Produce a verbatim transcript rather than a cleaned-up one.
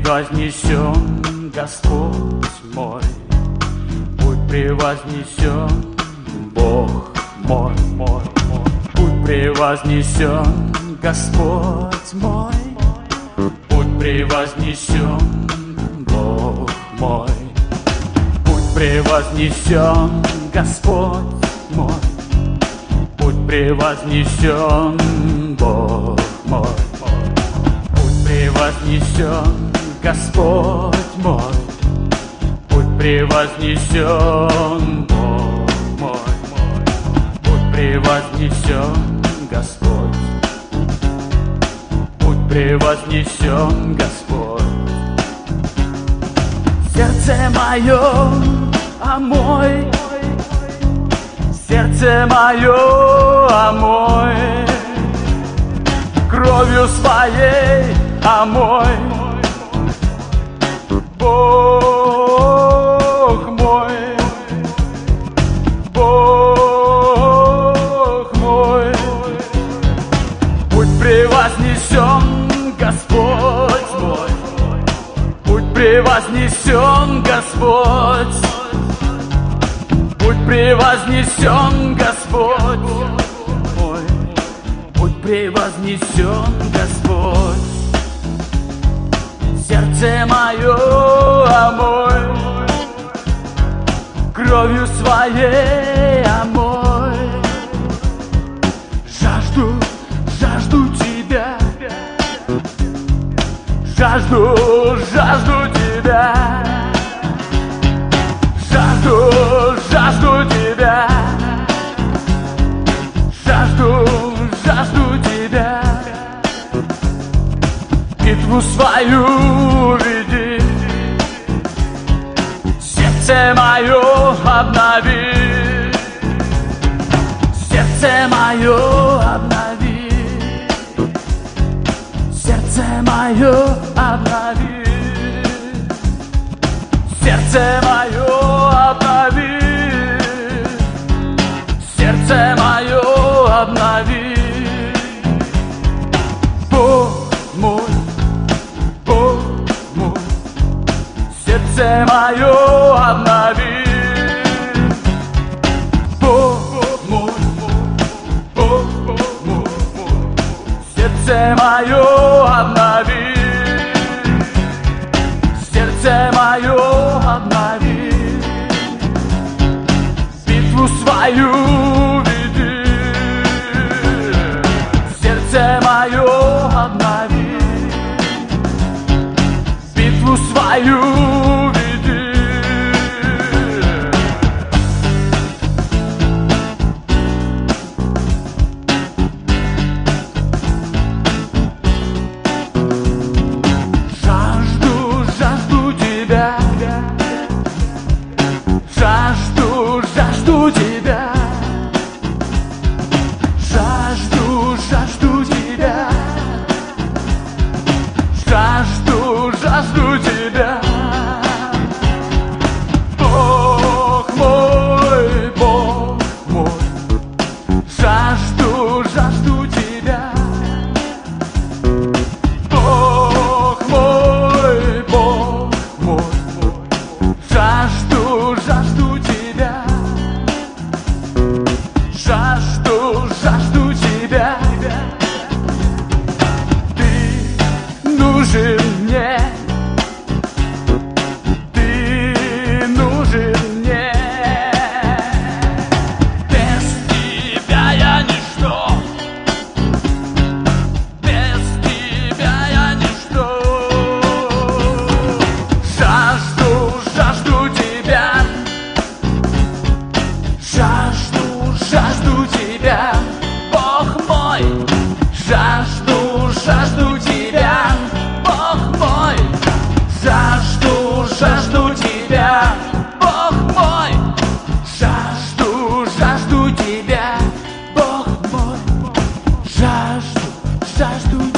превознесен Господь мой, будь превознесен Бог мой, мой, мой. Будь превознесен Господь мой, будь превознесен Бог мой. Будь превознесен Господь мой, будь превознесен Бог мой. Будь превознесен Господь мой, будь превознесен Бог мой. Будь превознесен Господь, будь превознесен Господь. Сердце мое, омой, сердце мое, омой, кровью своей омой, Бог мой, Бог мой. Будь превознесен Господь мой, будь превознесен Господь, будь превознесен Господь мой, будь превознесен Господь. Сердце мое омой, кровью своей омой. Жажду, жажду тебя, жажду, жажду тебя, жажду, жажду тебя, жажду, жажду тебя. Битву свою веди, сердце мое обнови, сердце мое обнови, сердце мое обнови, сердце мое обнови, сердце мое обнови. Бог мой, Бог мой, сердце мое обнови. Бог мой, Бог мой, сердце мое обнови, сердце мое обнови. Битву свою веди, сердце мое обнови. Битву свою веди. Жажду, жажду тебя, жажду, жажду тебя, жажду, жажду тебя, жажду, жажду тебя. Бог мой, Бог мой, жажду, жажду тебя. Бог мой, Бог мой, жажду, жажду тебя. Жажду, жажду тебя. Ты нужен мне, ты нужен мне. Без тебя я ничто, без тебя я ничто. Жажду, жажду тебя, жажду, жажду тебя. Бог мой, жажду, жажду тебя. Бог мой, жажду, жажду тебя. Бог мой, жажду, жажду тебя. Бог мой, жажду, жажду